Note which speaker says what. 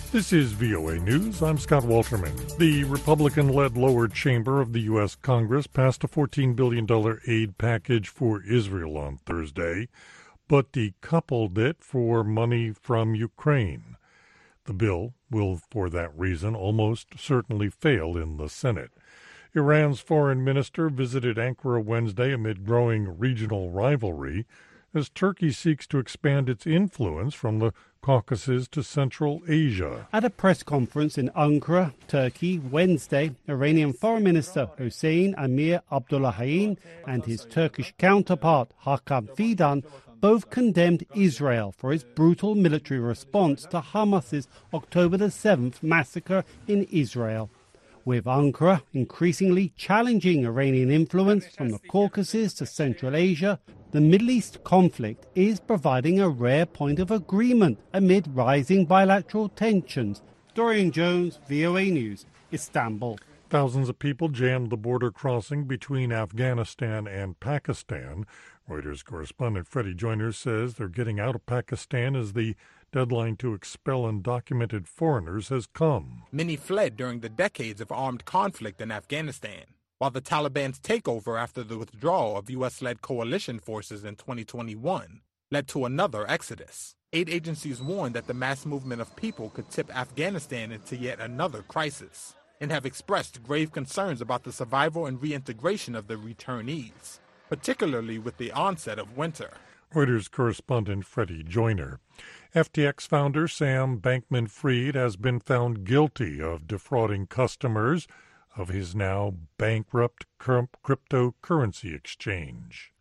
Speaker 1: This is VOA News. I'm Scott Walterman. The Republican-led lower chamber of the U.S. Congress passed a $14 billion aid package for Israel on Thursday, but decoupled it for money from Ukraine. The bill will, for that reason, almost certainly fail in the Senate. Iran's foreign minister visited Ankara Wednesday amid growing regional rivalry as Turkey seeks to expand its influence from the Caucasus to Central Asia.
Speaker 2: At a press conference in Ankara, Turkey, Wednesday, Iranian Foreign Minister Hossein Amir Abdollahian and his Turkish counterpart Hakan Fidan both condemned Israel for its brutal military response to Hamas's October the 7th massacre in Israel. With Ankara increasingly challenging Iranian influence from the Caucasus to Central Asia, the Middle East conflict is providing a rare point of agreement amid rising bilateral tensions. Dorian Jones, VOA News, Istanbul.
Speaker 1: Thousands of people jammed the border crossing between Afghanistan and Pakistan. Reuters correspondent Freddie Joyner says they're getting out of Pakistan as the deadline to expel undocumented foreigners has come.
Speaker 3: Many fled during the decades of armed conflict in Afghanistan, while the Taliban's takeover after the withdrawal of U.S.-led coalition forces in 2021 led to another exodus. Aid agencies warned that the mass movement of people could tip Afghanistan into yet another crisis, and have expressed grave concerns about the survival and reintegration of the returnees, particularly with the onset of winter.
Speaker 1: Reuters correspondent Freddie Joyner. FTX founder Sam Bankman-Fried has been found guilty of defrauding customers of his now bankrupt cryptocurrency exchange.